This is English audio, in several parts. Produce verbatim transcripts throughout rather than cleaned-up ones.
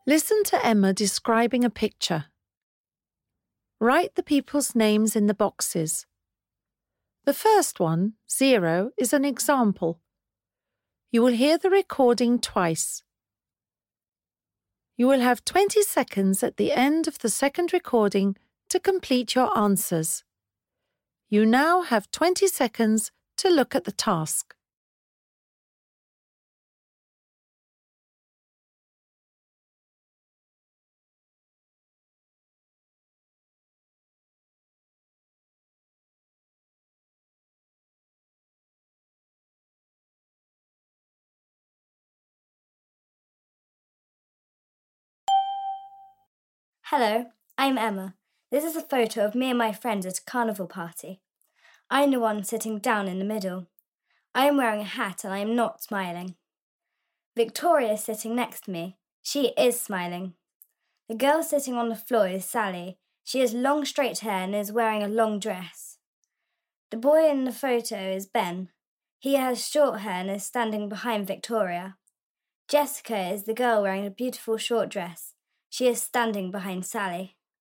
Listen to Emma describing a picture. Write the people's names in the boxes. The first one, zero, is an example. You will hear the recording twice. You will have twenty seconds at the end of the second recording to complete your answers. You now have twenty seconds to look at the task. Hello, I'm Emma. This is a photo of me and my friends at a carnival party. I'm the one sitting down in the middle. I am wearing a hat and I am not smiling. Victoria is sitting next to me. She is smiling. The girl sitting on the floor is Sally. She has long straight hair and is wearing a long dress. The boy in the photo is Ben. He has short hair and is standing behind Victoria. Jessica is the girl wearing a beautiful short dress. She is standing behind Sally.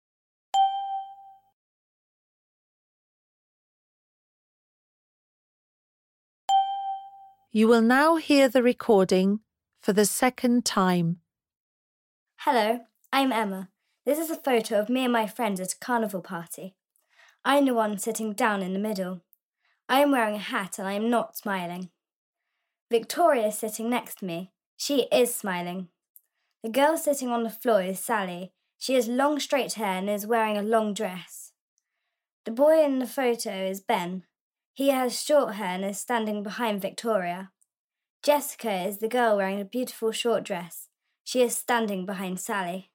You will now hear the recording for the second time. Hello, I'm Emma. This is a photo of me and my friends at a carnival party. I'm the one sitting down in the middle. I am wearing a hat and I am not smiling. Victoria is sitting next to me. She is smiling. The girl sitting on the floor is Sally. She has long straight hair and is wearing a long dress. The boy in the photo is Ben. He has short hair and is standing behind Victoria. Jessica is the girl wearing a beautiful short dress. She is standing behind Sally.